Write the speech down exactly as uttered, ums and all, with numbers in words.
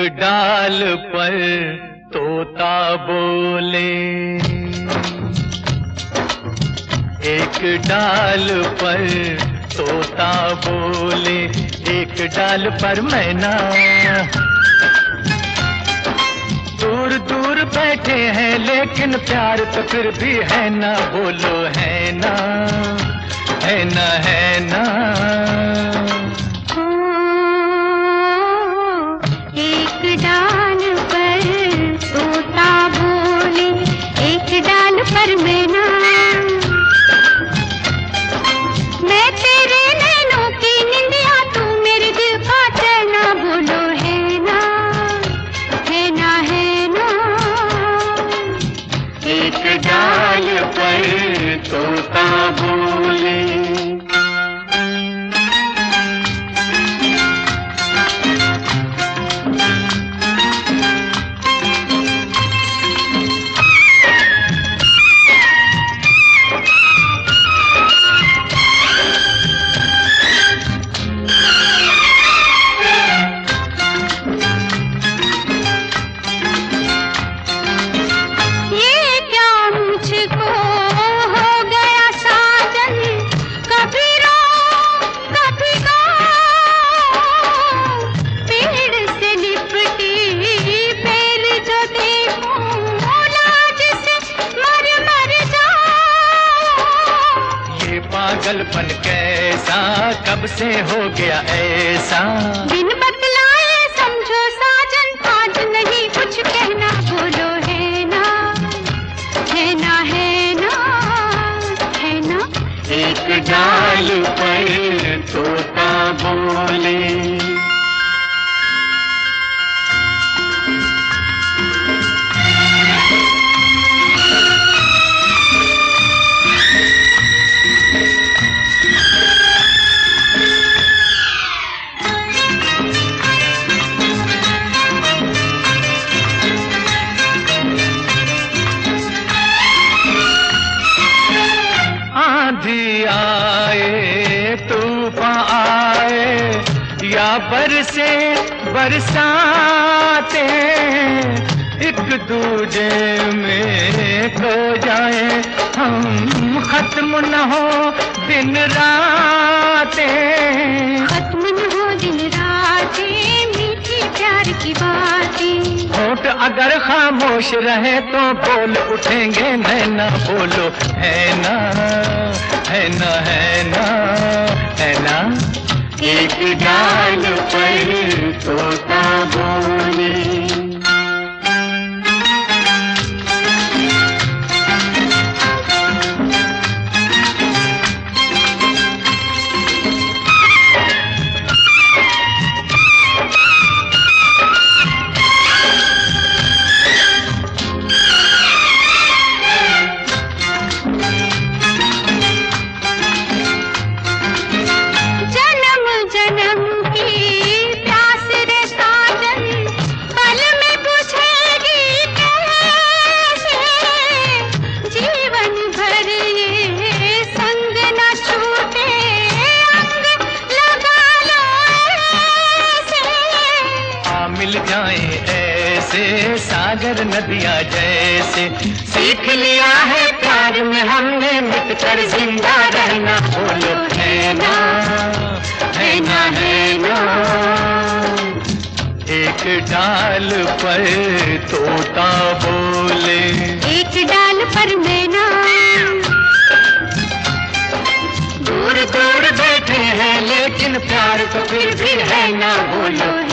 डाल पर तोता बोले, एक डाल पर तोता बोले, एक डाल पर मैना। दूर दूर बैठे हैं लेकिन प्यार तो फिर भी है ना, बोलो है ना, है ना, है ना। एक डाल पर तोता बोले, एक डाल पर मैना। मैं तेरे नैनों की निंदिया, तू मेरे दिल का चैना, बोलो है ना, है ना, है ना। एक डाल पर तोता बोले। पागलपन कैसा कब से हो गया ऐसा, बिन बतलाए समझो साजन, आज नहीं कुछ कहना, बोलो है ना, है ना, है ना, है ना। एक डाल पर तोता बोले। आंधी आए तूफान आए या बरसे बरसाते, एक दूजे में खो जाए हम, खत्म न हो दिन रातें, खत्म न हो दिन रातें, मीठी प्यार की बातें। होठ अगर खामोश रहे तो बोल उठेंगे नैना, बोलो है ना, है ना, है ना, है ना। एक डाल पर तोता बोले। मिल जाए ऐसे सागर नदियाँ जैसे, सीख लिया है प्यार में हमने मिटकर जिंदा रहना, बोलो है ना, है ना, है ना। एक डाल पर तोता बोले, एक डाल पर मैना। दूर दूर बैठे हैं लेकिन प्यार तो फिर भी है ना, बोलो